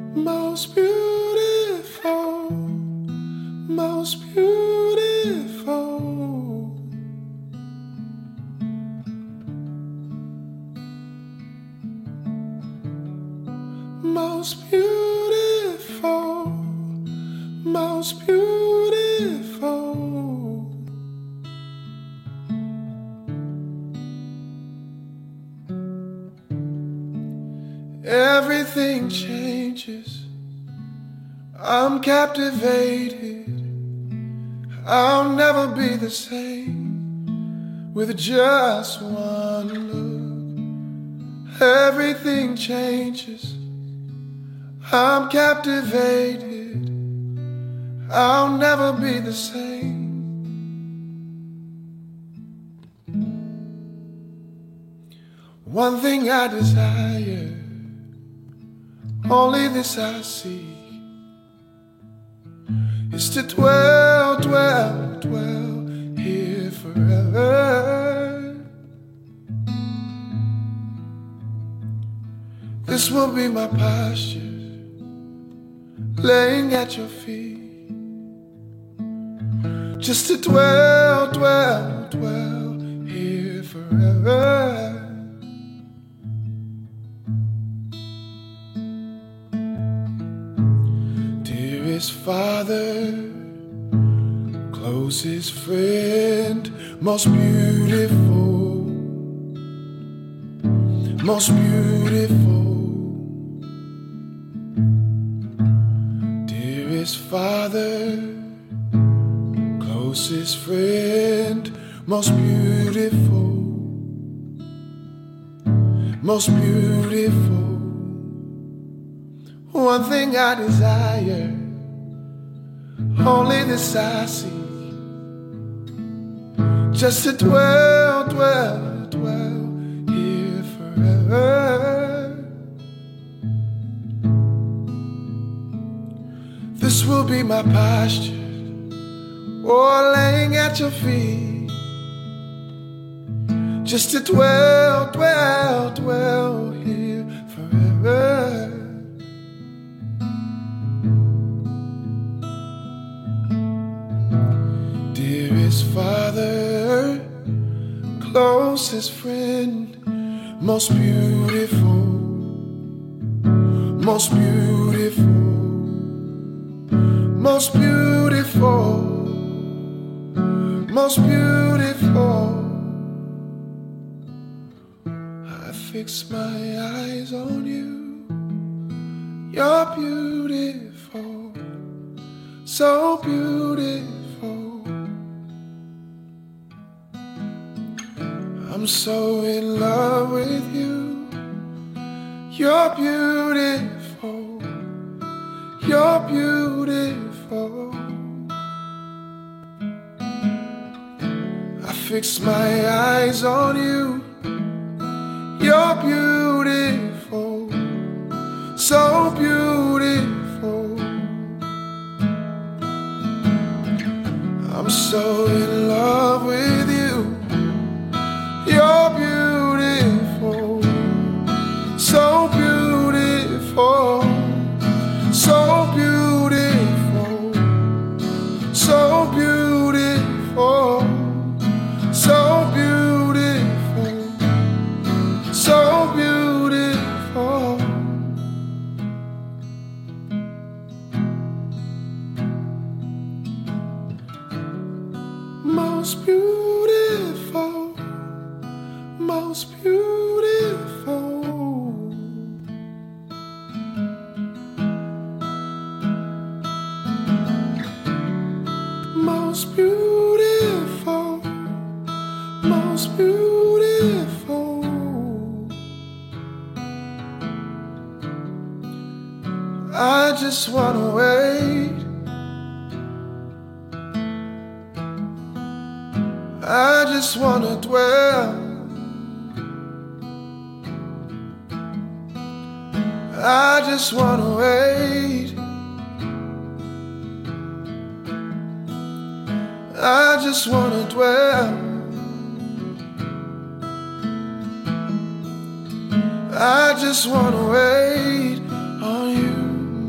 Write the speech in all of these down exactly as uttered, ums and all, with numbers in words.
most beautiful, most beautiful, most beautiful, most beautiful. Everything changes, I'm captivated. I'll never be the same with just one look. Everything changes, I'm captivated. I'll never be the same. One thing I desire, only this I seek, is to dwell, dwell, dwell here forever. This will be my posture, laying at your feet, just to dwell, dwell, dwell here forever. Dearest Father, closest friend, most beautiful, most beautiful. Dearest Father, closest friend, most beautiful, most beautiful. One thing I desire, only this I seek, just to dwell, dwell, dwell here forever. This will be my posture, or laying at your feet, just to dwell, dwell, dwell here forever. Dearest Father, closest friend, most beautiful, most beautiful, most beautiful, most beautiful. I fix my eyes on you, you're beautiful, so beautiful. I'm so in love with you. You're beautiful. You're beautiful. I fix my eyes on you. You're beautiful. So beautiful. I'm so in love with you. You're beautiful, so beautiful, so beautiful, so beautiful, so beautiful, so beautiful. Most beautiful, most beautiful, most beautiful, most beautiful. I just wanna wait, I just wanna dwell, I just wanna wait, I just wanna dwell, I just wanna wait on you.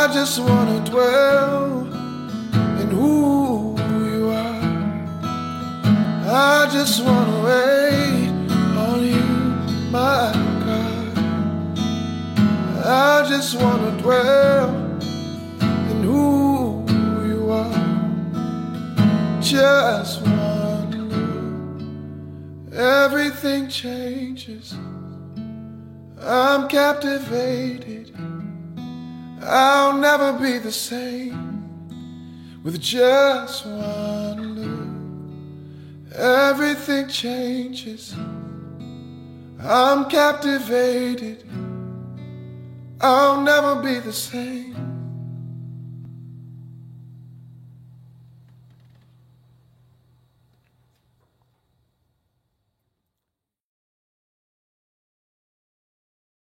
just wanna dwell in who you are. I just wanna wait on you, my God. I just wanna dwell in who you are. Just one look, everything changes. I'm captivated. I'll never be the same with just one look. Everything changes. I'm captivated. I'll never be the same.